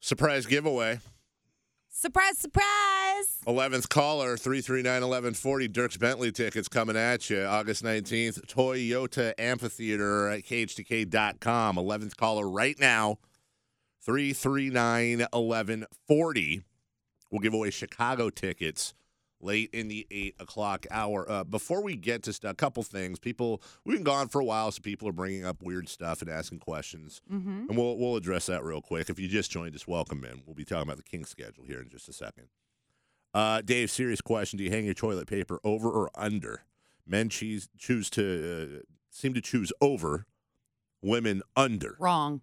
Surprise giveaway. Surprise, surprise. 11th caller, 339-1140. Dirks Bentley tickets coming at you August 19th. Toyota Amphitheater at KHTK.com. 11th caller right now, 339-1140. We'll give away Chicago tickets late in the 8 o'clock hour. Before we get to a couple things, we've been gone for a while, so people are bringing up weird stuff and asking questions. Mm-hmm. And we'll address that real quick. If you just joined us, welcome in. We'll be talking about the Kings schedule here in just a second. Dave, serious question. Do you hang your toilet paper over or under? Men seem to choose over, women under. Wrong.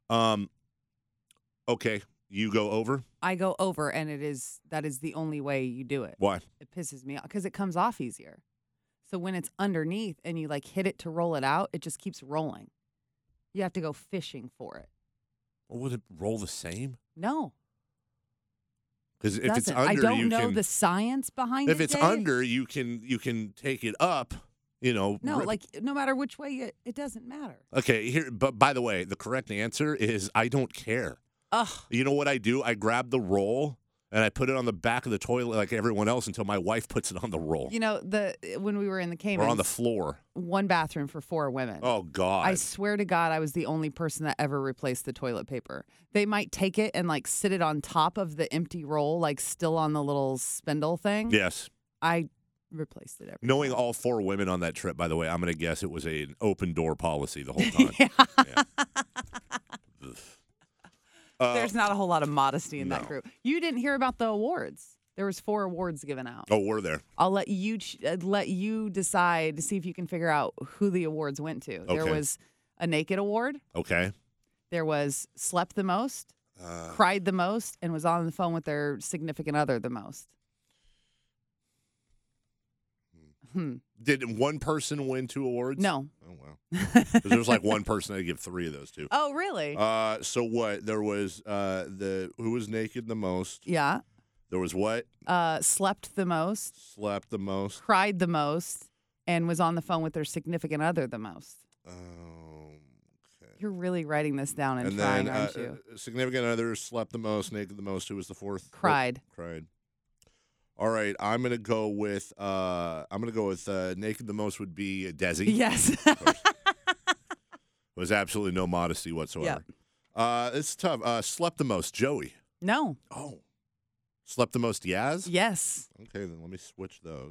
Okay, you go over? I go over, and that is the only way you do it. Why? It pisses me off because it comes off easier. So when it's underneath and you hit it to roll it out, it just keeps rolling. You have to go fishing for it. Well, would it roll the same? No. Because if it's Doesn't. under, I don't you know can, the science behind if it. it's Dave. under, you can take it up. No, no matter which way it doesn't matter. Okay, here. But by the way, the correct answer is I don't care. Ugh. You know what I do? I grab the roll and I put it on the back of the toilet like everyone else until my wife puts it on the roll. You know, when we were in the Caymans, Or on the floor. one bathroom for 4 women. Oh, God. I swear to God, I was the only person that ever replaced the toilet paper. They might take it and sit it on top of the empty roll, still on the little spindle thing. Yes. I replaced it every Knowing time. all 4 women on that trip, by the way, I'm going to guess it was an open door policy the whole time. Yeah. Yeah. There's not a whole lot of modesty in no. that group. You didn't hear about the awards. There was 4 awards given out. Oh, we're there. I'll let you decide to see if you can figure out who the awards went to. Okay. There was a naked award. Okay. There was slept the most, cried the most, and was on the phone with their significant other the most. Did one person win 2 awards? No. Oh, wow. 'Cause there was one person I'd give 3 of those to. Oh, really? So what? There was who was naked the most? Yeah. There was what? Slept the most, Slept the most. cried the most, and was on the phone with their significant other the most. Okay. You're really writing this down and trying, aren't you? Significant other slept the most, naked the most. Who was the 4th? Cried. Cried. All right, I'm gonna go with naked the most would be Desi. Yes. Of course. Was absolutely no modesty whatsoever. It's tough. Slept the most, Joey. No. Oh. Slept the most, Yaz? Yes. Okay, then let me switch those.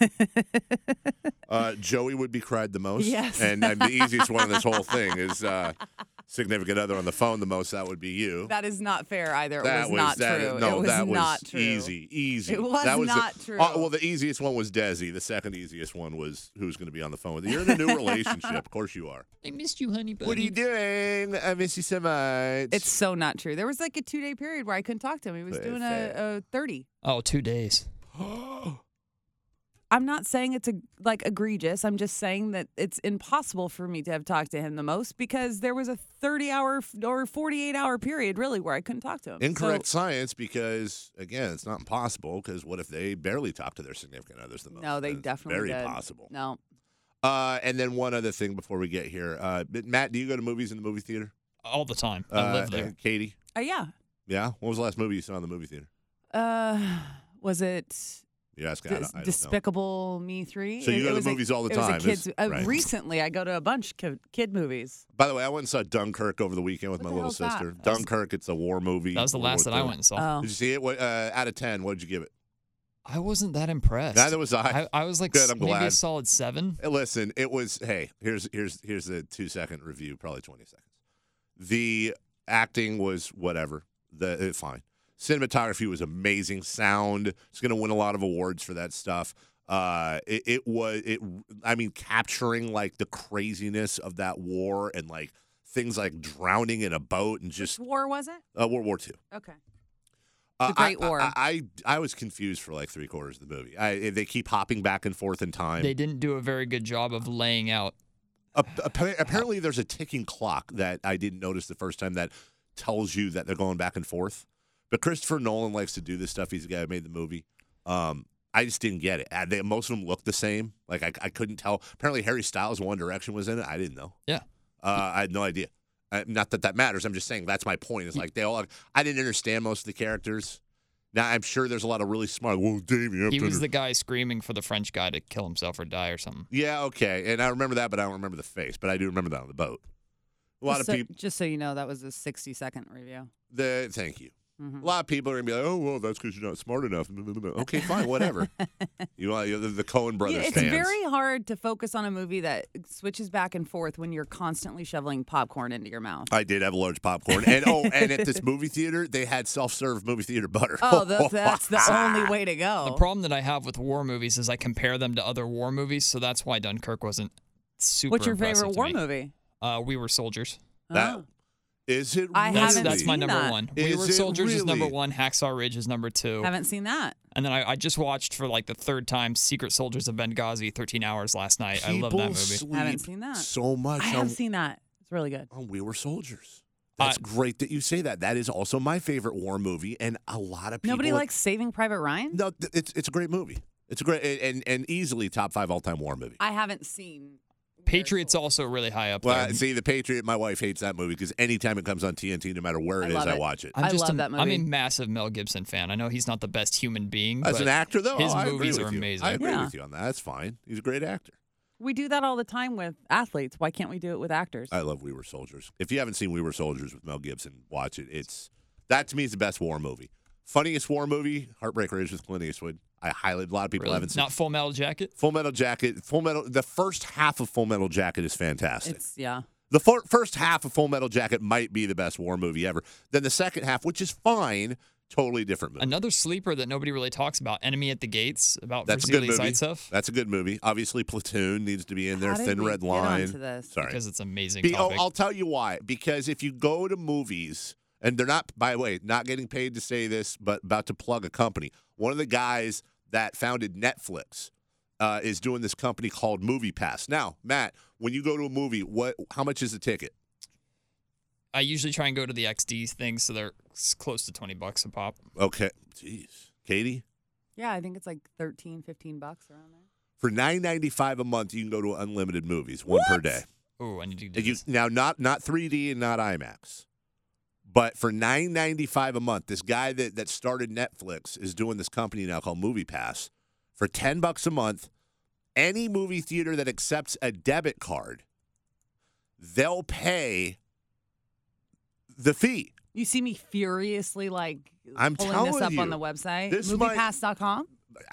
Joey would be cried the most. Yes. And the easiest one in this whole thing is significant other on the phone the most. That would be you. That is not fair either. It That was not that, true. No, it was that not was true. easy. It was that not true. Well, the easiest one was Desi. The second easiest one was who's going to be on the phone with you. You're in a new relationship. Of course you are. I missed you, honey bunny. What are you doing? I miss you so much. It's so not true. There was a 2-day period where I couldn't talk to him. He was doing a 30. Oh, 2 days. I'm not saying it's egregious. I'm just saying that it's impossible for me to have talked to him the most because there was a 30-hour or 48-hour period really where I couldn't talk to him. Incorrect science because, again, it's not impossible because what if they barely talk to their significant others the most? No, they That's definitely very did. possible. No. And then one other thing before we get here. Matt, do you go to movies in the movie theater? All the time. I live there. Katie? Yeah. Yeah? What was the last movie you saw in the movie theater? Was it You're asking, I don't know. Despicable Me 3? So you go to was a- movies all the it was a time. kids, Right. Recently, I go to a bunch of kid movies. By the way, I went and saw Dunkirk over the weekend with What my the little hell's that? sister. Dunkirk, it's a war movie. That was the World last War that I II. went and saw. Oh. Did you see it? What, out of 10, what did you give it? I wasn't that impressed. Neither was I. I was like Good, I'm maybe a glad. solid 7. Listen, it was, hey, here's the 2-second review, probably 20 seconds. The acting was whatever. Fine. Cinematography was amazing. Sound, it's going to win a lot of awards for that stuff. Capturing the craziness of that war and things like drowning in a boat and just Which war was it? World War II. Okay. The Great War. I was confused for 3/4 of the movie. They keep hopping back and forth in time. They didn't do a very good job of laying out. Apparently, there's a ticking clock that I didn't notice the first time that tells you that they're going back and forth. But Christopher Nolan likes to do this stuff. He's the guy who made the movie. I just didn't get it. Most of them looked the same. I couldn't tell. Apparently, Harry Styles' One Direction was in it. I didn't know. Yeah. I had no idea. Not that matters. I'm just saying that's my point. It's like they all. I didn't understand most of the characters. Now I'm sure there's a lot of really smart. Well, Davey, He was the guy screaming for the French guy to kill himself or die or something. Yeah, okay, and I remember that, but I don't remember the face. But I do remember that on the boat. A lot of people. Just so you know, that was a 60-second review. Thank you. A lot of people are gonna be like, "Oh, well, that's because you're not smart enough." Okay, fine, whatever. You want the Coen Brothers It's fans. very hard to focus on a movie that switches back and forth when you're constantly shoveling popcorn into your mouth. I did have a large popcorn, and at this movie theater, they had self-serve movie theater butter. Oh, that's the only way to go. The problem that I have with war movies is I compare them to other war movies, so that's why Dunkirk wasn't super What's your impressive favorite to war me. movie? We Were Soldiers. That is it. I really? haven't That's my seen number that. one. Is We Were it Soldiers is number really? one. Hacksaw Ridge is number two. Haven't seen that. And then I just watched for like the third time Secret Soldiers of Benghazi, 13 hours last night. I love that People movie. sleep Haven't seen that. so much. I have seen that. It's really good. on We Were Soldiers. That's great that you say that. That is also my favorite war movie, and a lot of people. Nobody likes Saving Private Ryan? No, it's a great movie. It's a great and easily top 5 all-time war movie. I haven't seen. Patriots also really high up Well, there. see, The Patriot, my wife hates that movie because anytime it comes on TNT, no matter where I it is, love I it. watch it. I love that I'm a movie. massive Mel Gibson fan. I know he's not the best human being, As but an actor, though, his I movies agree are with you. amazing. I agree Yeah. with you on that. That's fine. He's a great actor. We do that all the time with athletes. Why can't we do it with actors? I love We Were Soldiers. If you haven't seen We Were Soldiers with Mel Gibson, watch it. That to me is the best war movie. Funniest war movie, Heartbreak Ridge with Clint Eastwood. A lot of people Really? haven't seen. Not Full Metal Jacket. Full Metal Jacket. The first half of Full Metal Jacket is fantastic. Yeah. The first half of Full Metal Jacket might be the best war movie ever. Then the second half, which is fine, totally different movie. Another sleeper that nobody really talks about, Enemy at the Gates, about That's a good Vasily movie. Zaitsev, That's a good movie. Obviously, Platoon needs to be in there. How did Thin we Red get Line. onto this? Sorry. because it's an amazing Oh, topic. I'll tell you why. Because if you go to movies, and they're not, by the way, not getting paid to say this, but about to plug a company. One of the guys that founded Netflix is doing this company called Movie Pass. Now, Matt, when you go to a movie, how much is the ticket? I usually try and go to the XD things, so they're close to $20 a pop. Okay. Jeez. Katie? Yeah, I think it's like $13, $15 around there. For $9.95 a month, you can go to unlimited movies, one per day. Oh, I need to do And this. now, not 3D and not IMAX, but for $9.95 a month, this guy that started Netflix is doing this company now called Movie Pass. For $10 a month, any movie theater that accepts a debit card, they'll pay the fee. You see me furiously I'm pulling telling this up you, on the website, this might- moviepass.com?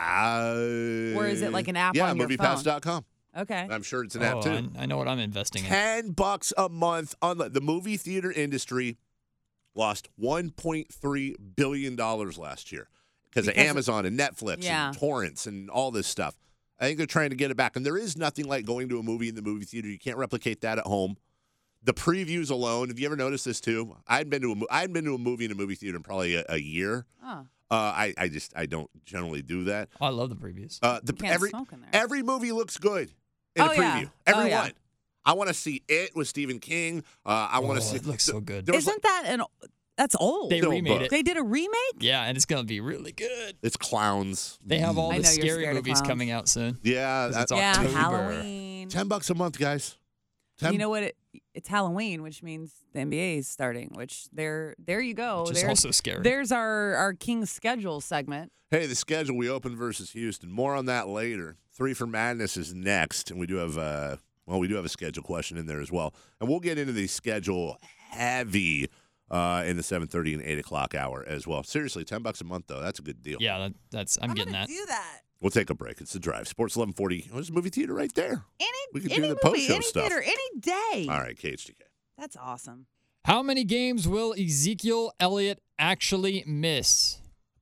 Or is it like an app on your phone? MoviePass.com. Okay. I'm sure it's an app Oh, too. I know what I'm investing in. $10 a month. The movie theater industry lost $1.3 billion last year because of Amazon and Netflix and torrents and all this stuff. I think they're trying to get it back. And there is nothing like going to a movie in the movie theater. You can't replicate that at home. The previews alone. Have you ever noticed this too? I hadn't been to a movie in a movie theater in probably a year. Oh. I don't generally do that. Oh, I love the previews. Can't smoke in there. Every movie looks good in a Oh, yeah. preview. Oh, Every yeah. one. I want to see It with Stephen King. I want to see. It looks so good. there was Isn't that that's old? They Still a remade book. it. They did a remake? Yeah, and it's going to be really good. It's clowns. They have all I the know you're scary scared of movies clowns. coming out soon. Yeah, 'Cause it's Yeah, October. Halloween. $10 a month, guys. You know what? It's Halloween, which means the NBA is starting. Which there you go. Which is also scary. There's our King's schedule segment. Hey, the schedule. We open versus Houston. More on that later. 3 for Madness is next, and we do have a schedule question in there as well, and we'll get into the schedule heavy in the 7:30 and 8 o'clock hour as well. Seriously, $10 a month though. That's a good deal. Yeah, I'm getting that. Do that. We'll take a break. It's the Drive. Sports 1140. There's a movie theater right there. We could do Any the movie, post-show any stuff. theater, any day. All right, KHTK. That's awesome. How many games will Ezekiel Elliott actually miss?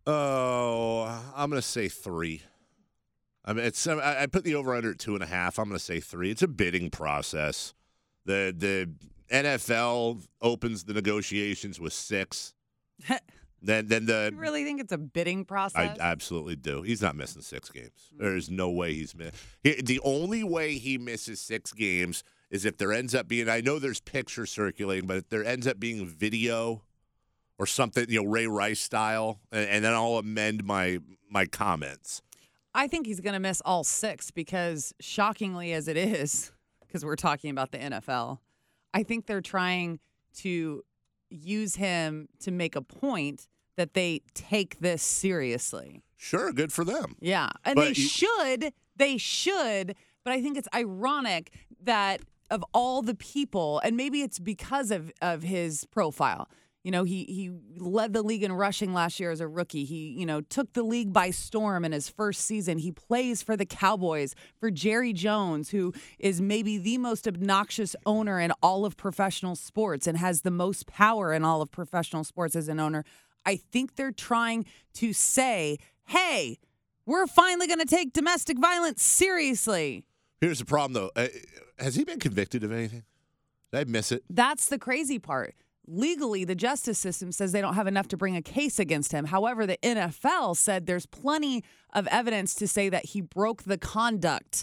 Oh, I'm going to say 3. I mean, I put the over/under at 2.5. I'm going to say 3. It's a bidding process. The NFL opens the negotiations with 6. Then the You really think it's a bidding I process? absolutely do. He's not missing 6 games. There's no way he's missing. The only way he misses 6 games is if there ends up being. I know there's pictures circulating, but if there ends up being video or something, Ray Rice style, and then I'll amend my comments. I think he's going to miss all 6 because, shockingly as it is, because we're talking about the NFL, I think they're trying to use him to make a point that they take this seriously. Sure, good for them. Yeah, and But they should, but I think it's ironic that of all the people, and maybe it's because of his profile. You know, he led the league in rushing last year as a rookie. He, took the league by storm in his first season. He plays for the Cowboys, for Jerry Jones, who is maybe the most obnoxious owner in all of professional sports and has the most power in all of professional sports as an owner. I think they're trying to say, hey, we're finally going to take domestic violence seriously. Here's the problem, though. Has he been convicted of anything? Did I miss it? That's the crazy part. Legally, the justice system says they don't have enough to bring a case against him. However, the NFL said there's plenty of evidence to say that he broke the conduct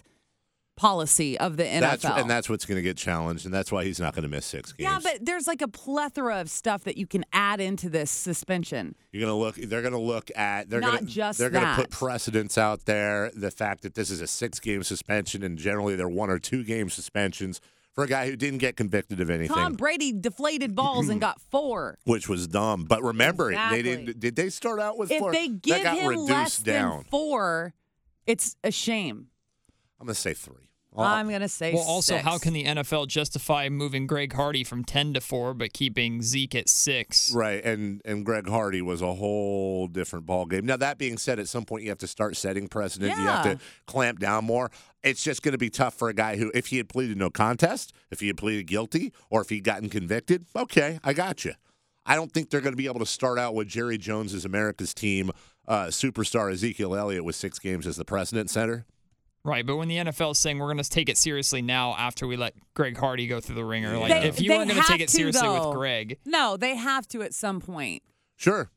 policy of the NFL. That's what's going to get challenged, and that's why he's not going to miss 6 games. Yeah, but there's like a plethora of stuff that you can add into this suspension. They're going to look at they're Not going just to that. put precedents out there. The fact that this is a 6-game suspension, and generally they're 1 or 2 game suspensions for a guy who didn't get convicted of anything. Tom Brady deflated balls and got 4. Which was dumb. But remember, Exactly. they didn't. Did they start out with 4? If they give that got him reduced less down. than 4, it's a shame. I'm going to say 3. I'm going to say Well, also, 6. how can the NFL justify moving Greg Hardy from 10 to 4 but keeping Zeke at 6? Right, and Greg Hardy was a whole different ballgame. Now, that being said, at some point you have to start setting precedent. You have Yeah. to clamp down more. It's just going to be tough for a guy who, if he had pleaded no contest, if he had pleaded guilty, or if he'd gotten convicted, okay, I got you. I don't think they're going to be able to start out with Jerry Jones' America's team, superstar Ezekiel Elliott with 6 games as the precedent setter. Right, but when the NFL is saying we're going to take it seriously now after we let Greg Hardy go through the ringer, like if you weren't going to take it seriously with Greg. No, they have to at some point. Sure.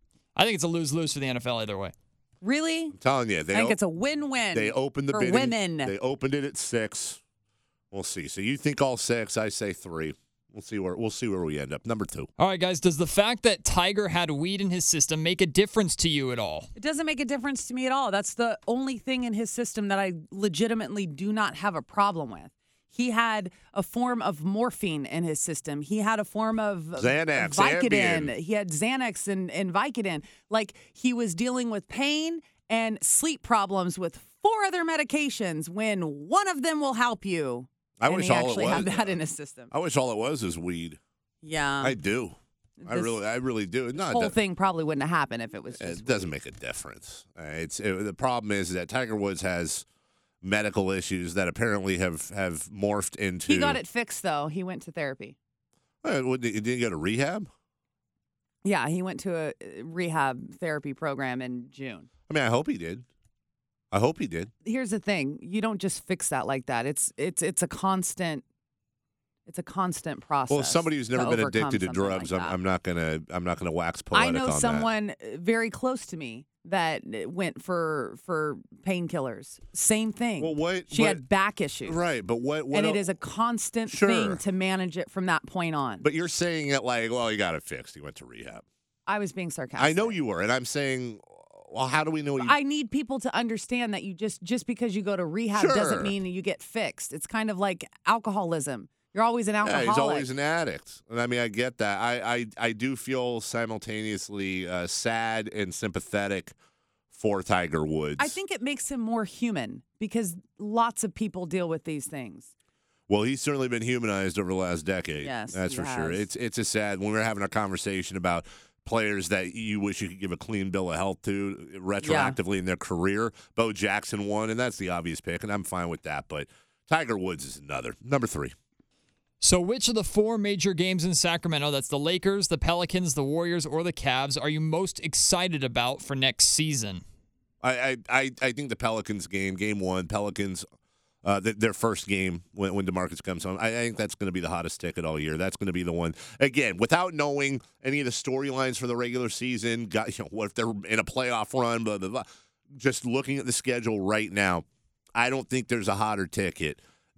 I think it's a lose-lose for the NFL either way. Really? I'm telling you. I think it's a win-win. They opened the for bidding. women. They opened it at 6. We'll see. So you think all 6? I say 3. We'll see where we end up. Number 2. All right, guys, does the fact that Tiger had weed in his system make a difference to you at all? It doesn't make a difference to me at all. That's the only thing in his system that I legitimately do not have a problem with. He had a form of morphine in his system. He had a form of Xanax, Vicodin. Ambien. He had Xanax and Vicodin. Like, he was dealing with pain and sleep problems with 4 other medications when one of them will help you. I and wish he all it actually was. had that in his system. I wish all it was weed. Yeah. I do. I really do. No, The whole thing probably wouldn't have happened if it was just it doesn't make a difference. The problem is that Tiger Woods has medical issues that apparently have morphed into. He got it fixed, though. He went to therapy. He didn't go to rehab? Yeah, he went to a rehab therapy program in June. I mean, I hope he did. Here's the thing: you don't just fix that like that. It's a constant process. Well, as somebody who's never been overcome addicted to something drugs, like that. I'm not gonna wax poetic I know on someone very close to me that went for painkillers. Same thing. Well, what she had back issues, right? But what and it is a constant Sure. thing to manage it from that point on. But you're saying it like, well, he got it fixed. He went to rehab. I was being sarcastic. I know you were, and I'm saying, well, how do we know? I need people to understand that you just because you go to rehab Sure. doesn't mean you get fixed. It's kind of like alcoholism. You're always an alcoholic. Yeah, he's always an addict. And I mean, I get that. I do feel simultaneously sad and sympathetic for Tiger Woods. I think it makes him more human because lots of people deal with these things. Well, he's certainly been humanized over the last decade. Yes, that's he for sure. has. It's a sad. When we were having a conversation about players that you wish you could give a clean bill of health to retroactively in their career, Bo Jackson won, and that's the obvious pick, and I'm fine with that. But Tiger Woods is another. Number 3. So which of the 4 major games in Sacramento, that's the Lakers, the Pelicans, the Warriors, or the Cavs, are you most excited about for next season? I think the Pelicans game 1, Pelicans, their first game when DeMarcus comes home, I think that's going to be the hottest ticket all year. That's going to be the one. Again, without knowing any of the storylines for the regular season, what if they're in a playoff run, blah, blah, blah. Just looking at the schedule right now, I don't think there's a hotter ticket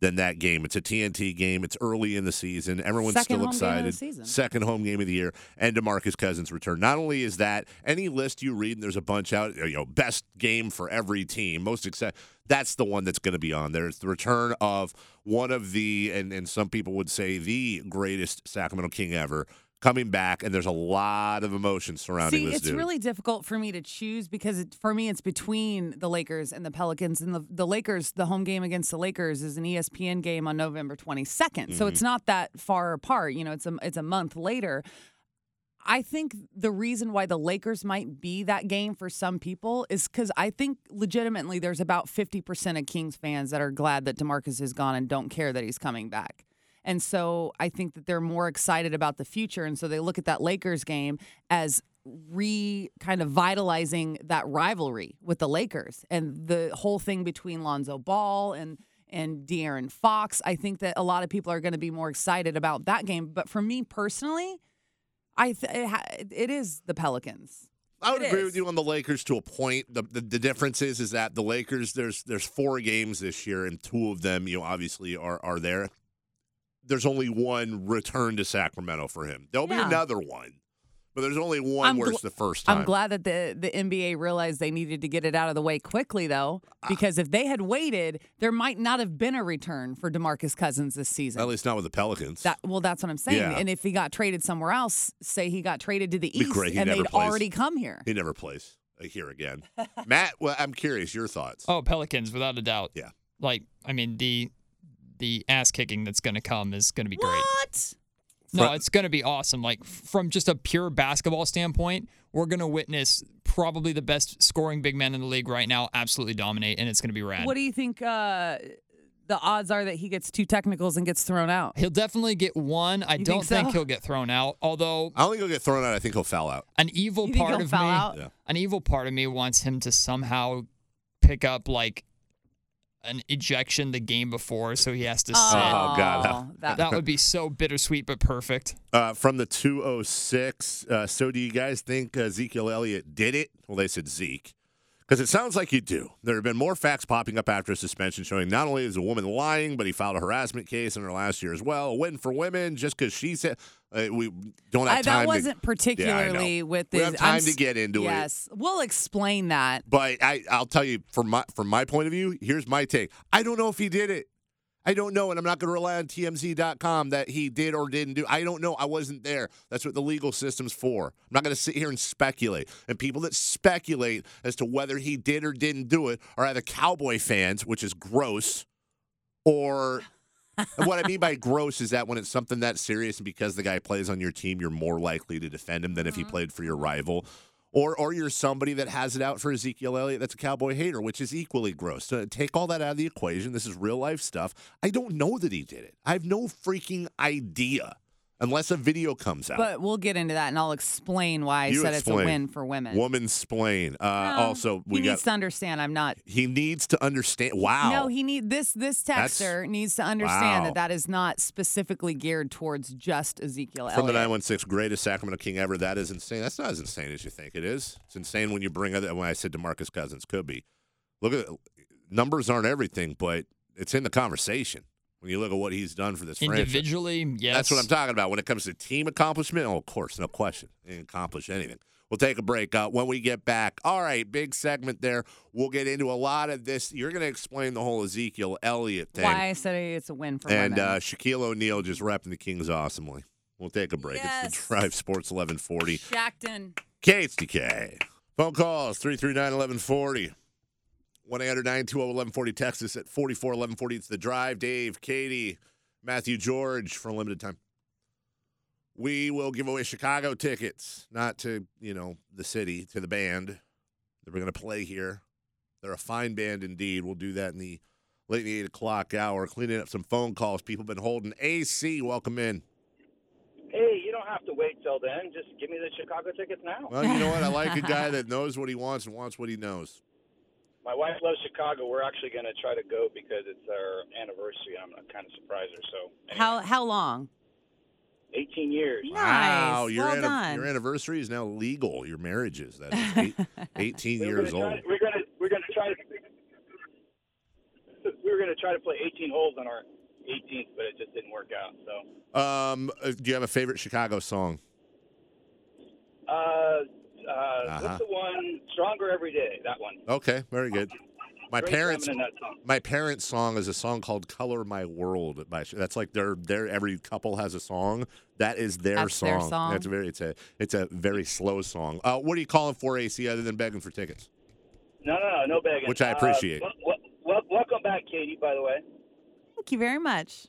than that game. It's a TNT game. It's early in the season. Everyone's Second still home game of the excited. season. Second home game of the year, and DeMarcus Cousins' return. Not only is that any list you read, and there's a bunch out, best game for every team, most excited. That's the one that's going to be on there. It's the return of one of the, and some people would say the greatest Sacramento King ever, coming back, and there's a lot of emotion surrounding this it's dude. really difficult for me to choose because for me it's between the Lakers and the Pelicans. And the Lakers, the home game against the Lakers is an ESPN game on November 22nd. So it's not that far apart. It's a month later. I think the reason why the Lakers might be that game for some people is because I think legitimately there's about 50% of Kings fans that are glad that DeMarcus is gone and don't care that he's coming back. And so I think that they're more excited about the future. And so they look at that Lakers game as kind of vitalizing that rivalry with the Lakers and the whole thing between Lonzo Ball and De'Aaron Fox. I think that a lot of people are going to be more excited about that game. But for me personally, it is the Pelicans. I would agree with you on the Lakers to a point. The difference is that the Lakers, there's 4 games this year, and 2 of them, obviously are there. There's only one return to Sacramento for him. There'll be another one, but there's only one where it's the first time. I'm glad that the NBA realized they needed to get it out of the way quickly, though, because if they had waited, there might not have been a return for DeMarcus Cousins this season. At least not with the Pelicans. That's what I'm saying. Yeah. And if he got traded somewhere else, say he got traded to the East, great. and they'd already come here. He never plays here again. Matt, well, I'm curious, your thoughts. Oh, Pelicans, without a doubt. Yeah. The ass kicking that's going to come is going to be great. What? No, it's going to be awesome. From just a pure basketball standpoint, we're going to witness probably the best scoring big man in the league right now absolutely dominate, and it's going to be rad. What do you think the odds are that he gets 2 technicals and gets thrown out? He'll definitely get one. I don't think he'll get thrown out, although I don't think he'll get thrown out. I think he'll foul out. an evil You think part he'll of foul me, out? Yeah. an evil part of me wants him to somehow pick up an ejection the game before, so he has to sit. Oh, God. That would be so bittersweet but perfect. From the 206, so do you guys think Ezekiel Elliott did it? Well, they said Zeke. Because it sounds like you do. There have been more facts popping up after a suspension showing not only is a woman lying, but he filed a harassment case in her last year as well. A win for women just because she said we don't have time. That wasn't particularly with this. We have time to get into it. Yes, we'll explain that. But I'll tell you, from my point of view, here's my take. I don't know if he did it. I don't know, and I'm not going to rely on TMZ.com that he did or didn't do. I don't know. I wasn't there. That's what the legal system's for. I'm not going to sit here and speculate. And people that speculate as to whether he did or didn't do it are either Cowboy fans, which is gross, or what I mean by gross is that when it's something that serious and because the guy plays on your team, you're more likely to defend him than if he played for your rival. Or you're somebody that has it out for Ezekiel Elliott that's a Cowboy hater, which is equally gross. So take all that out of the equation. This is real-life stuff. I don't know that he did it. I have no freaking idea unless a video comes out. But we'll get into that, and I'll explain why I said it's a win for women. Woman-splain. Also, he needs to understand I'm not. He needs to understand. Wow. No, this texter needs to understand that is not specifically geared towards just Ezekiel Elliott. From the 916, greatest Sacramento King ever. That is insane. That's not as insane as you think it is. It's insane when you bring it. When I said DeMarcus Cousins could be. Look at numbers aren't everything, but it's in the conversation. When you look at what he's done for this franchise. Individually, yes. That's what I'm talking about. When it comes to team accomplishment, of course, no question. He didn't accomplish anything. We'll take a break. When we get back, all right, big segment there. We'll get into a lot of this. You're going to explain the whole Ezekiel Elliott thing. Why I said it's a win for women. And Shaquille O'Neal just repping the Kings awesomely. We'll take a break. Yes. It's the Drive Sports 1140. Shackton. KHTK. Phone calls 339-1140. 1-800-920-1140. Text us at 44-1140. It's The Drive. Dave, Katie, Matthew, George for a limited time. We will give away Chicago tickets, not to, the city, to the band. They're going to play here. They're a fine band indeed. We'll do that in the late 8 o'clock hour, cleaning up some phone calls people have been holding. AC, welcome in. Hey, you don't have to wait till then. Just give me the Chicago tickets now. Well, you know what? I like a guy that knows what he wants and wants what he knows. My wife loves Chicago. We're actually going to try to go because it's our anniversary. I'm going to kind of surprise her. So anyway. How long? 18 years. Nice. Wow, Well done. Your anniversary is now legal. Your marriage is. That is 18 years old. We're going to try to play 18 holes on our 18th, but it just didn't work out. So, Do you have a favorite Chicago song? what's the one? Stronger Every Day. That one. Okay, very good. My Great parents, jamming in that song. my parents' song is a song called "Color My World." That's like their every couple has a song. That is their That's song. their song. It's a very slow song. What are you calling for, AC? Other than begging for tickets, No begging. which I appreciate. Welcome back, Katie. By the way, Thank you very much.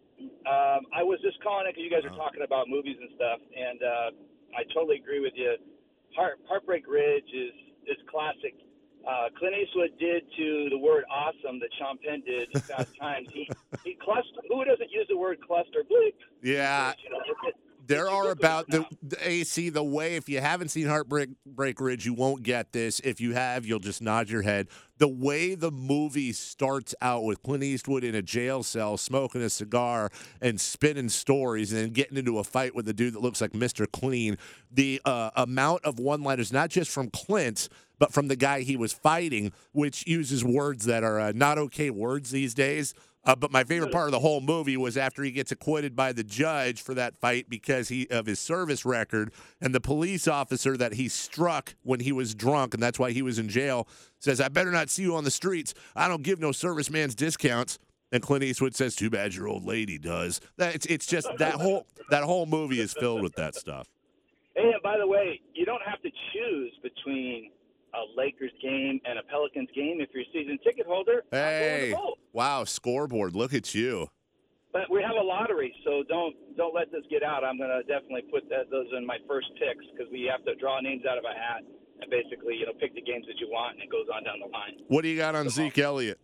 I was just calling it because you guys are talking about movies and stuff, and I totally agree with you. Heartbreak Ridge is classic. Clint Eastwood did to the word awesome that Sean Penn did in Fast Times. He cluster. Who doesn't use the word cluster? Bleep. Yeah. You know, There are about the the AC the way. If you haven't seen Heartbreak Ridge, you won't get this. If you have, you'll just nod your head. The way the movie starts out with Clint Eastwood in a jail cell, smoking a cigar and spinning stories, and then getting into a fight with a dude that looks like Mr. Clean. The amount of one-liners, not just from Clint, but from the guy he was fighting, which uses words that are not okay words these days. But my favorite part of the whole movie was after he gets acquitted by the judge for that fight because of his service record, and the police officer that he struck when he was drunk, and that's why he was in jail, says, "I better not see you on the streets. I don't give no serviceman's discounts." And Clint Eastwood says, "Too bad your old lady does." It's just that whole movie is filled with that stuff. Hey, and by the way, you don't have to choose between a Lakers game and a Pelicans game if you're a season ticket holder. I'm going Hey, to both. wow, scoreboard! Look at you. But we have a lottery, so don't let this get out. I'm going to definitely put those in my first picks because we have to draw names out of a hat and basically, pick the games that you want, and it goes on down the line. What do you got on Zeke Elliott?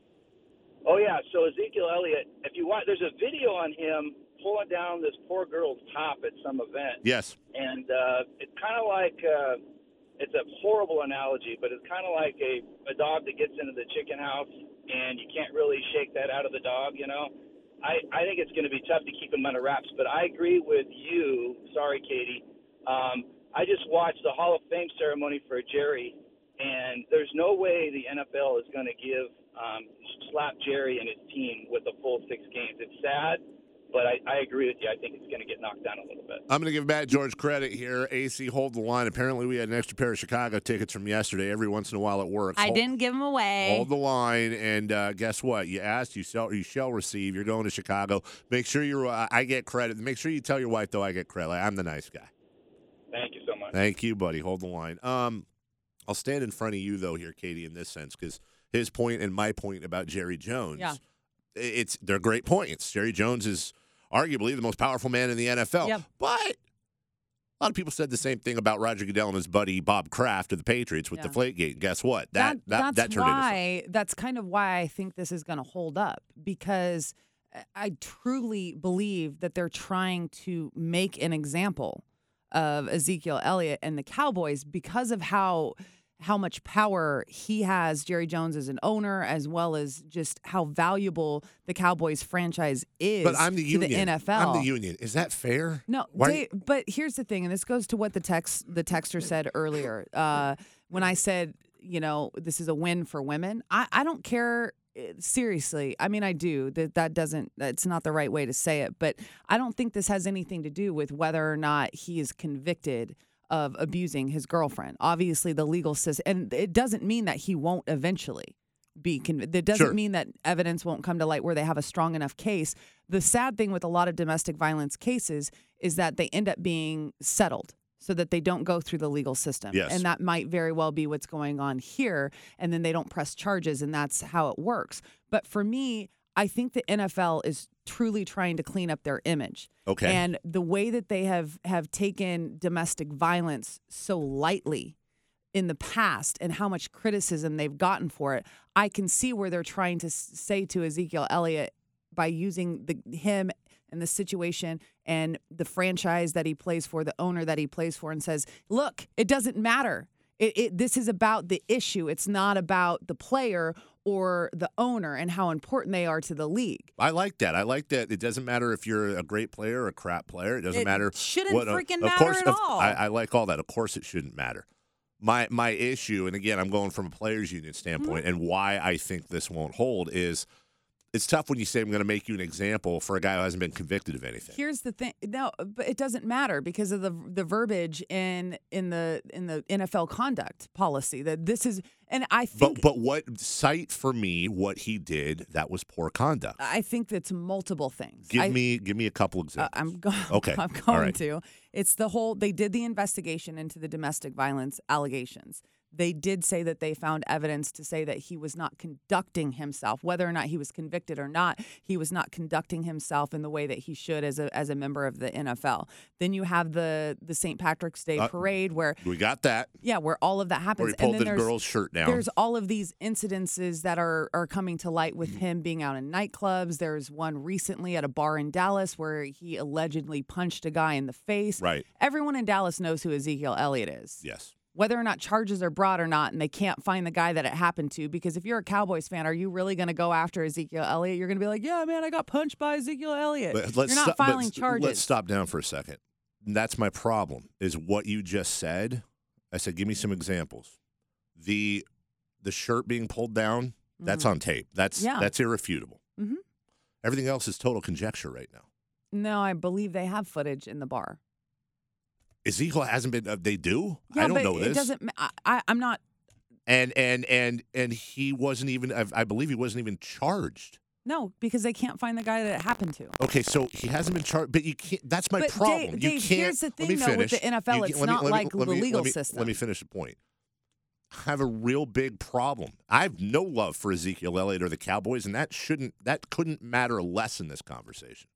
Oh yeah, so Ezekiel Elliott. If you want, there's a video on him pulling down this poor girl's top at some event. Yes. And it's kind of like it's a horrible analogy, but it's kind of like a dog that gets into the chicken house and you can't really shake that out of the dog, I think it's going to be tough to keep him under wraps, but I agree with you. Sorry, Katie. I just watched the Hall of Fame ceremony for Jerry, and there's no way the NFL is going to slap Jerry and his team with a full 6 games. It's sad. But I agree with you. I think it's going to get knocked down a little bit. I'm going to give Matt George credit here. AC, hold the line. Apparently, we had an extra pair of Chicago tickets from yesterday. Every once in a while, it works. I didn't give them away. Hold the line, and guess what? You asked, you shall receive. You're going to Chicago. Make sure I get credit. Make sure you tell your wife, though, I get credit. I'm the nice guy. Thank you so much. Thank you, buddy. Hold the line. I'll stand in front of you, though, here, Katie, in this sense, because his point and my point about Jerry Jones, they're great points. Jerry Jones is arguably the most powerful man in the NFL. Yep. But a lot of people said the same thing about Roger Goodell and his buddy Bob Kraft of the Patriots with Deflategate. Guess what? That turned into that's kind of why I think this is going to hold up, because I truly believe that they're trying to make an example of Ezekiel Elliott and the Cowboys because of how much power he has, Jerry Jones, as an owner, as well as just how valuable the Cowboys franchise is But I'm the to union. the NFL. I'm the union. Is that fair? No, but here's the thing, and this goes to what the texter said earlier. When I said, this is a win for women, I don't care. Seriously, I mean, I do. That's not the right way to say it, but I don't think this has anything to do with whether or not he is convicted of abusing his girlfriend. Obviously, the legal system, and it doesn't mean that he won't eventually be convicted. It doesn't mean that evidence won't come to light where they have a strong enough case. The sad thing with a lot of domestic violence cases is that they end up being settled so that they don't go through the legal system. Yes. And that might very well be what's going on here. And then they don't press charges, and that's how it works. But for me, I think the NFL is truly trying to clean up their image. Okay. And the way that they have taken domestic violence so lightly in the past and how much criticism they've gotten for it, I can see where they're trying to say to Ezekiel Elliott, by using him and the situation and the franchise that he plays for, the owner that he plays for, and says, look, it doesn't matter. This is about the issue. It's not about the player or the owner and how important they are to the league. I like that. It doesn't matter if you're a great player or a crap player. It doesn't matter. Shouldn't what, freaking of course, matter at all. I like all that. Of course it shouldn't matter. My issue, and again, I'm going from a players union standpoint, and why I think this won't hold is It's tough when you say I'm going to make you an example for a guy who hasn't been convicted of anything. Here's the thing. No, but it doesn't matter because of the verbiage in the NFL conduct policy that this is, and I think. But what cite for me what he did that was poor conduct? I think it's multiple things. Give me a couple examples. Okay. I'm All going right. to. It's the whole. They did the investigation into the domestic violence allegations. They did say that they found evidence to say that he was not conducting himself, whether or not he was convicted or not. He was not conducting himself in the way that he should as a member of the NFL. Then you have the St. Patrick's Day parade where We got that. yeah, where all of that happens. Where he pulled and then the there's- girl's shirt down. There's all of these incidences that are coming to light with him being out in nightclubs. There's one recently at a bar in Dallas where he allegedly punched a guy in the face. Right. Everyone in Dallas knows who Ezekiel Elliott is. Yes. Whether or not charges are brought or not, and they can't find the guy that it happened to, because if you're a Cowboys fan, are you really going to go after Ezekiel Elliott? You're going to be like, yeah, man, I got punched by Ezekiel Elliott. You're not filing charges. Let's stop down for a second. That's my problem, is what you just said. I said, give me some examples. The shirt being pulled down, that's on tape. That's irrefutable. Mhm. Everything else is total conjecture right now. No, I believe they have footage in the bar. Ezekiel hasn't been. They do. Yeah, I don't but know this. It doesn't. I'm not. And he wasn't even. I believe he wasn't even charged. No, because they can't find the guy that it happened to. Okay, so he hasn't been charged, but you can't. That's my But problem. Dave, you can't. here's the let thing, me though, with finish. the NFL, You it's can't- let me- not let me- like let the me- legal let me- system. Let me finish the point. I have a real big problem. I have no love for Ezekiel Elliott or the Cowboys, and that couldn't matter less in this conversation.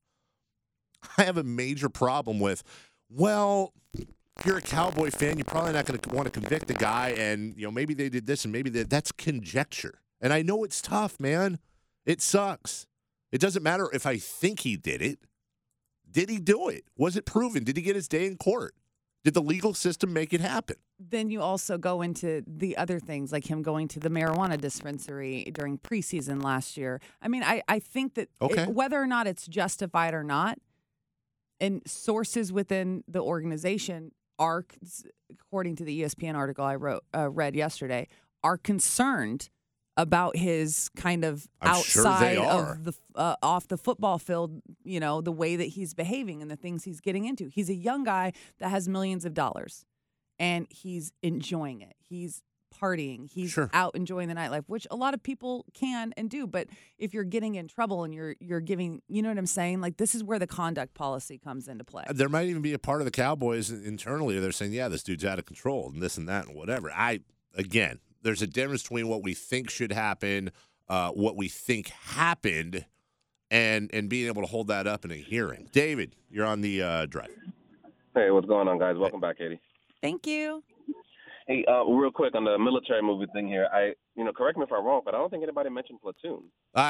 I have a major problem with, well, you're a Cowboy fan, you're probably not going to want to convict the guy, and maybe they did this and maybe that's conjecture. And I know it's tough, man. It sucks. It doesn't matter if I think he did it. Did he do it? Was it proven? Did he get his day in court? Did the legal system make it happen? Then you also go into the other things, like him going to the marijuana dispensary during preseason last year. I mean, I think that whether or not it's justified or not, and sources within the organization are, according to the ESPN article I read yesterday, are concerned about his kind of I'm sure outside they are. of the off the football field, the way that he's behaving and the things he's getting into. He's a young guy that has millions of dollars, and he's enjoying it. He's partying. He's out enjoying the nightlife, which a lot of people can and do. But if you're getting in trouble and you're giving, you know what I'm saying? Like, this is where the conduct policy comes into play. There might even be a part of the Cowboys internally. They're saying, yeah, this dude's out of control and this and that and whatever. Again, there's a difference between what we think should happen, what we think happened, and being able to hold that up in a hearing. David, you're on the drive. Hey, what's going on, guys? Welcome back, Katie. Thank you. Hey, real quick on the military movie thing here. Correct me if I'm wrong, but I don't think anybody mentioned Platoon.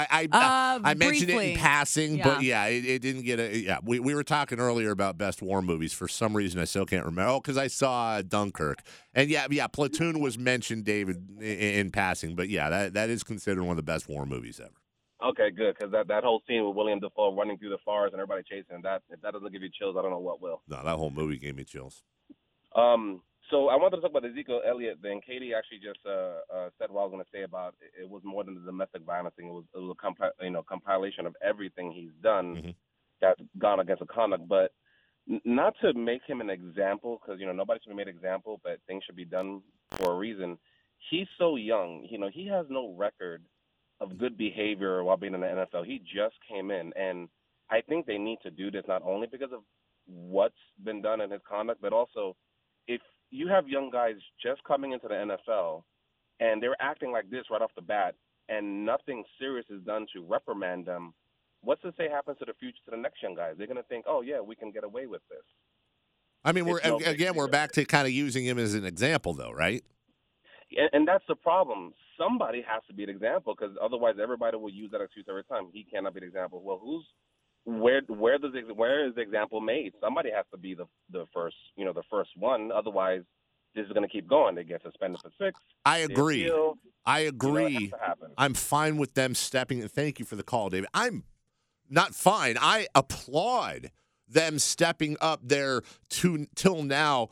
I mentioned it briefly. in passing, Yeah. but it didn't get a. Yeah, we were talking earlier about best war movies. For some reason, I still can't remember. Oh, because I saw Dunkirk, and yeah, Platoon was mentioned, David, in passing. But yeah, that is considered one of the best war movies ever. Okay, good, because that whole scene with William Dafoe running through the forest and everybody chasing that, if that doesn't give you chills, I don't know what will. No, that whole movie gave me chills. So I wanted to talk about Ezekiel Elliott thing. Katie actually just said what I was going to say about it was more than the domestic violence thing. It was a compilation of everything he's done that's gone against the conduct. But not to make him an example, because nobody should be made an example, but things should be done for a reason. He's so young. He has no record of good behavior while being in the NFL. He just came in, and I think they need to do this not only because of what's been done in his conduct, but also if you have young guys just coming into the NFL and they're acting like this right off the bat and nothing serious is done to reprimand them, what's to say happens to the future to the next young guys? They're going to think, oh, yeah, we can get away with this. I mean, we're back to kind of using him as an example, though, right? And that's the problem. Somebody has to be an example, because otherwise everybody will use that excuse every time. He cannot be an example. Well, where is the example made? Somebody has to be the first one. Otherwise, this is going to keep going. They get suspended for 6. I agree. I agree. It has to happen. I'm fine with them stepping in. Thank you for the call, David. I'm not fine. I applaud them stepping up their till now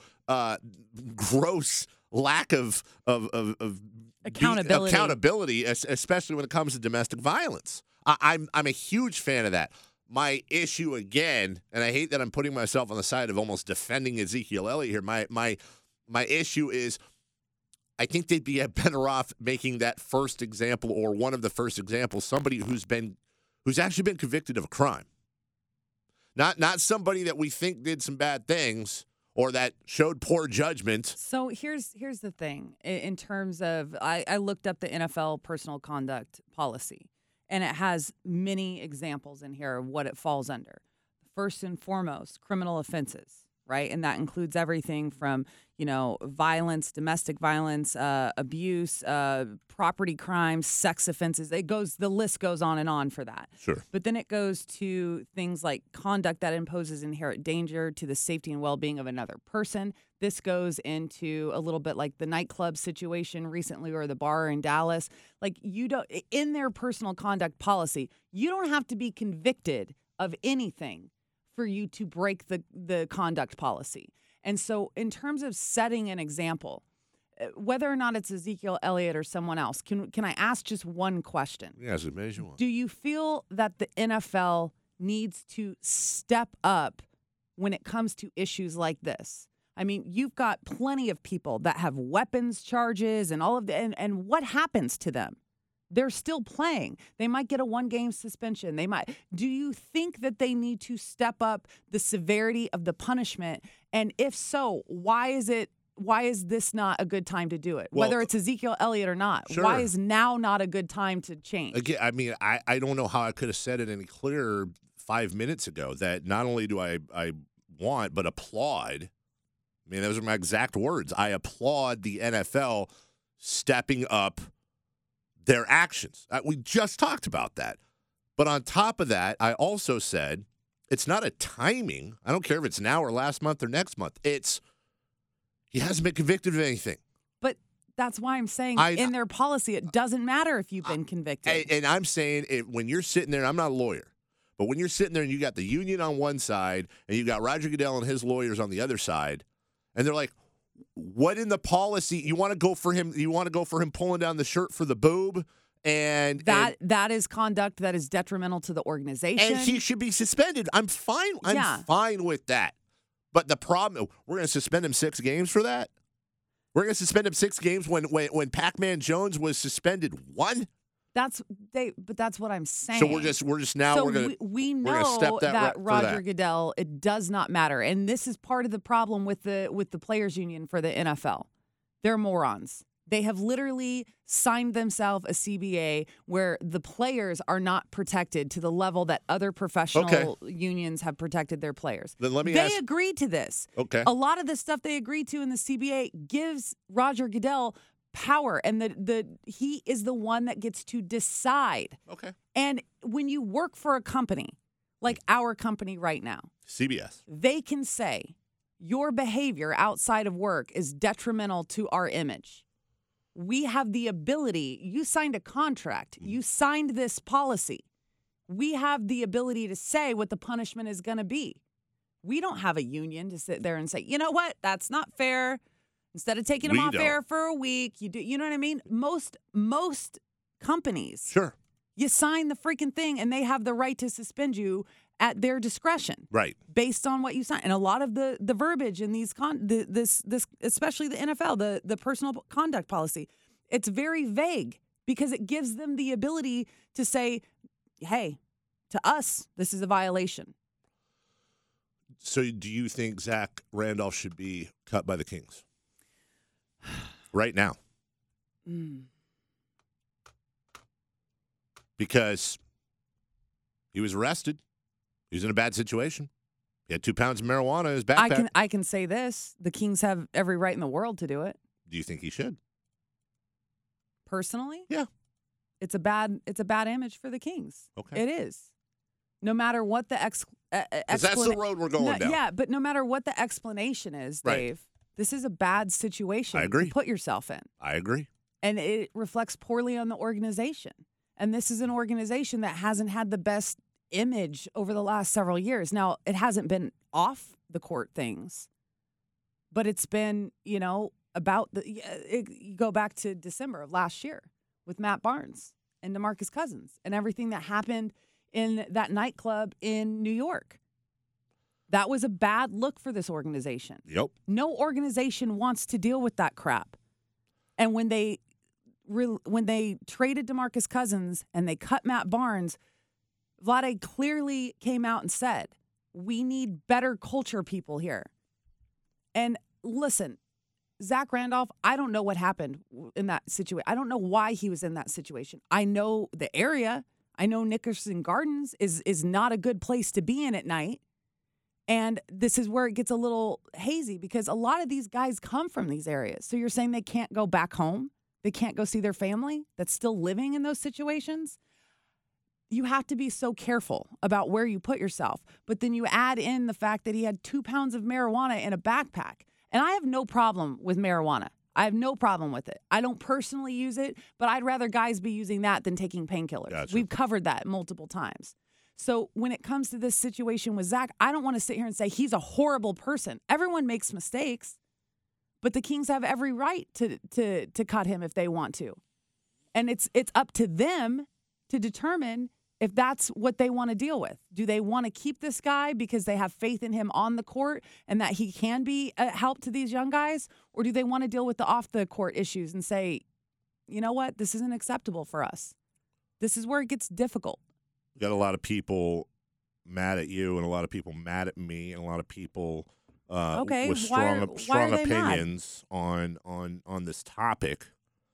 gross lack of Accountability. accountability, especially when it comes to domestic violence. I'm a huge fan of that. My issue again, and I hate that I'm putting myself on the side of almost defending Ezekiel Elliott here. My issue is I think they'd be better off making that first example or one of the first examples somebody who's actually been convicted of a crime. Not somebody that we think did some bad things or that showed poor judgment. So here's the thing. In terms of, I looked up the NFL personal conduct policy, and it has many examples in here of what it falls under. First and foremost, criminal offenses, right? And that includes everything from, violence, domestic violence, abuse, property crimes, sex offenses. The list goes on and on for that. Sure. But then it goes to things like conduct that imposes inherent danger to the safety and well-being of another person. This goes into a little bit like the nightclub situation recently or the bar in Dallas. Like in their personal conduct policy, you don't have to be convicted of anything for you to break the conduct policy. And so in terms of setting an example, whether or not it's Ezekiel Elliott or someone else, can I ask just one question? Yeah, as many as you want. Do you feel that the NFL needs to step up when it comes to issues like this? I mean, you've got plenty of people that have weapons charges and all of and what happens to them? They're still playing. They might get a 1-game suspension. Do you think that they need to step up the severity of the punishment? And if so, why is this not a good time to do it? Well, whether it's Ezekiel Elliott or not, sure. Why is now not a good time to change? Again, I mean, I don't know how I could have said it any clearer 5 minutes ago that not only do I want, but applaud. I mean, those are my exact words. I applaud the NFL stepping up their actions. We just talked about that. But on top of that, I also said it's not a timing. I don't care if it's now or last month or next month. He hasn't been convicted of anything. But that's why I'm saying in their policy, it doesn't matter if you've been convicted. And I'm saying when you're sitting there, I'm not a lawyer, but when you're sitting there and you got the union on one side and you got Roger Goodell and his lawyers on the other side, and they're like, what in the policy you want to go for him? You want to go for him pulling down the shirt for the boob, and that is conduct that is detrimental to the organization, and he should be suspended. I'm fine. I'm fine with that. But the problem, we're going to suspend him 6 games for that. We're going to suspend him 6 games when Pac-Man Jones was suspended 1. But that's what I'm saying. So we're just now so we're going to we know step that Roger that. Goodell, it does not matter, and this is part of the problem with the players union for the NFL. They're morons. They have literally signed themselves a CBA where the players are not protected to the level that other professional unions have protected their players. Then let me They agreed to this. Okay. A lot of the stuff they agreed to in the CBA gives Roger Goodell power, and he is the one that gets to decide. Okay. And when you work for a company like our company right now, CBS, they can say your behavior outside of work is detrimental to our image. We have the ability. You signed a contract. You signed this policy. We have the ability to say what the punishment is going to be. We don't have a union to sit there and say, you know what, that's not fair. Instead of taking them off air for a week, you do. You know what I mean? Most companies, sure, you sign the freaking thing, and they have the right to suspend you at their discretion, right, based on what you sign. And a lot of the verbiage in these this especially the NFL, the personal conduct policy, it's very vague because it gives them the ability to say, "Hey, to us, this is a violation." So, do you think Zach Randolph should be cut by the Kings? Right now. Because he was arrested. He was in a bad situation. He had 2 pounds of marijuana in his backpack. I can say this. The Kings have every right in the world to do it. Do you think he should? Personally? Yeah. It's a bad image for the Kings. Okay. It is. No matter what the that's the road we're going down. Yeah, but no matter what the explanation is, Dave, this is a bad situation I agree. to put yourself in. I agree. And it reflects poorly on the organization. And this is an organization that hasn't had the best image over the last several years. Now, it hasn't been off the court things, but it's been, about you go back to December of last year with Matt Barnes. and DeMarcus Cousins and everything that happened in that nightclub in New York. That was a bad look for this organization. Yep. No organization wants to deal with that crap. And when they traded DeMarcus Cousins and they cut Matt Barnes, Vlade clearly came out and said, we need better culture people here. And listen, Zach Randolph, I don't know what happened in that situation. I don't know why he was in that situation. I know the area. I know Nickerson Gardens is not a good place to be in at night. And this is where it gets a little hazy because a lot of these guys come from these areas. So you're saying they can't go back home? They can't go see their family that's still living in those situations? You have to be so careful about where you put yourself. But then you add in the fact that he had 2 pounds of marijuana in a backpack. And I have no problem with marijuana. I have no problem with it. I don't personally use it, but I'd rather guys be using that than taking painkillers. Gotcha. We've covered that multiple times. So when it comes to this situation with Zach, I don't want to sit here and say he's a horrible person. Everyone makes mistakes, but the Kings have every right to cut him if they want to. And it's up to them to determine if that's what they want to deal with. Do they want to keep this guy because they have faith in him on the court and that he can be a help to these young guys? Or do they want to deal with the off-the-court issues and say, you know what, this isn't acceptable for us? This is where it gets difficult. We got a lot of people mad at you and a lot of people mad at me and a lot of people with strong opinions on this topic.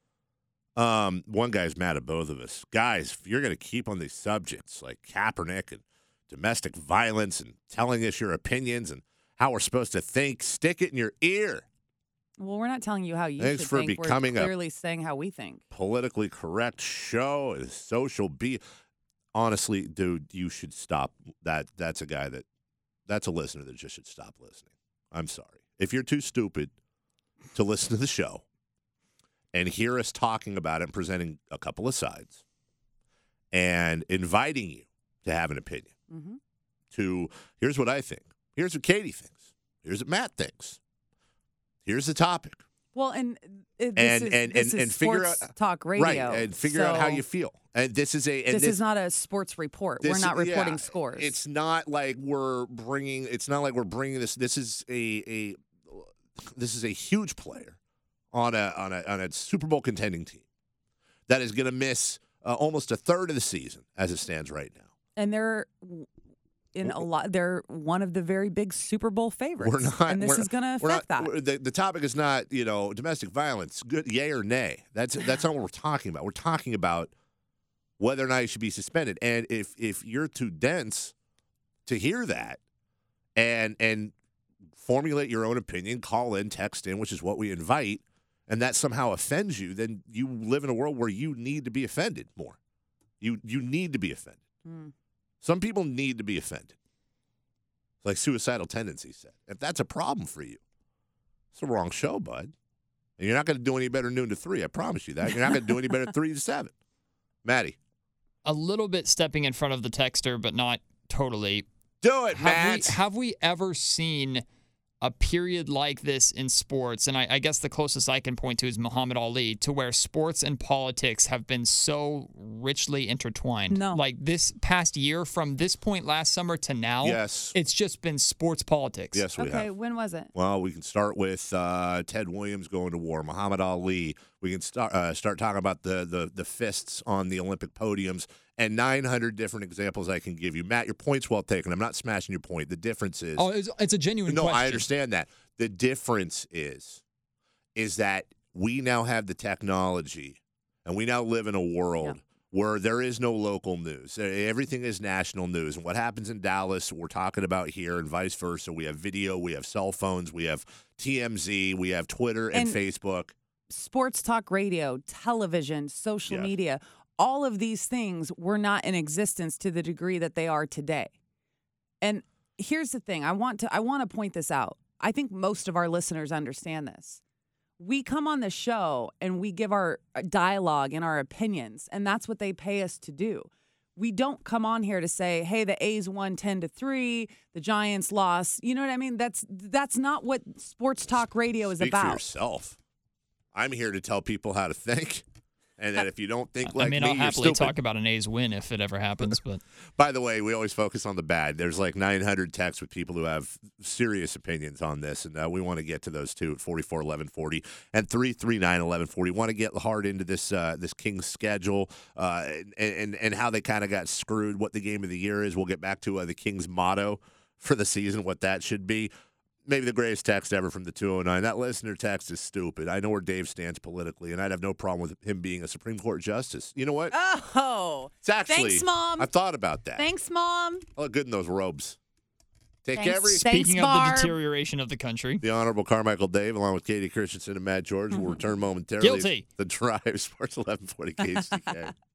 One guy's mad at both of us. Guys, if you're going to keep on these subjects like Kaepernick and domestic violence and telling us your opinions and how we're supposed to think, stick it in your ear. Well, we're not telling you how you Thanks should for think. becoming we're clearly saying how we think. Politically correct show is social be. Honestly, dude, you should stop. That's a guy that's a listener that just should stop listening. I'm sorry. If you're too stupid to listen to the show and hear us talking about it and presenting a couple of sides and inviting you to have an opinion to here's what I think. Here's what Katie thinks. Here's what Matt thinks. Here's the topic. Well, this is figure sports out talk radio, right, and figure out how you feel. And this is not a sports report. We're not reporting scores. It's not like we're bringing. It's not like we're bringing this. This is a huge player on a Super Bowl contending team that is going to miss almost a third of the season as it stands right now. And they're one of the very big Super Bowl favorites. And this is going to affect that. The topic is not, domestic violence, good, yay or nay. That's not what we're talking about. We're talking about whether or not he should be suspended. And if you're too dense to hear that and formulate your own opinion, call in, text in, which is what we invite, and that somehow offends you, then you live in a world where you need to be offended more. You need to be offended. Some people need to be offended. It's like suicidal tendencies said. If that's a problem for you, it's the wrong show, bud. And you're not going to do any better noon to 3. I promise you that. You're not going to do any better 3 to 7. Maddie. A little bit stepping in front of the texter, but not totally. Do it, Matt. Have we ever seen a period like this in sports, and I guess the closest I can point to is Muhammad Ali, to where sports and politics have been so richly intertwined? No. Like this past year, from this point last summer to now, yes, it's just been sports politics. Yes, we have. Okay, when was it? Well, we can start with Ted Williams going to war, Muhammad Ali. We can start talking about the fists on the Olympic podiums, and 900 different examples I can give you. Matt, your point's well taken. I'm not smashing your point. The difference is... Oh, it's a genuine question. No, I understand that. The difference is that we now have the technology, and we now live in a world where there is no local news. Everything is national news. And what happens in Dallas, we're talking about here, and vice versa. We have video, we have cell phones, we have TMZ, we have Twitter and Facebook. Sports talk radio, television, social media, all of these things were not in existence to the degree that they are today. And here's the thing. I want to point this out. I think most of our listeners understand this. We come on the show and we give our dialogue and our opinions, and that's what they pay us to do. We don't come on here to say, hey, the A's won 10-3, the Giants lost. You know what I mean? That's not what sports talk radio is about. Speak for yourself. I'm here to tell people how to think And that if you don't think like I mean, me, I'll you're happily stupid. talk about an A's win if it ever happens. But By the way, we always focus on the bad. There's like 900 texts with people who have serious opinions on this, and we want to get to those too at 441140 and 3391140. Want to get hard into this this Kings schedule and how they kind of got screwed, what the game of the year is. We'll get back to the Kings motto for the season, what that should be. Maybe the greatest text ever from the 209. That listener text is stupid. I know where Dave stands politically, and I'd have no problem with him being a Supreme Court justice. You know what? Oh. It's actually, Thanks, Mom. I thought about that. Thanks, Mom. I look good in those robes. Take Thanks. every. speaking of Barb. the deterioration of the country, The Honorable Carmichael Dave, along with Katie Christensen and Matt George, will return momentarily. Guilty. The Drive, Sports 1140 KHTK.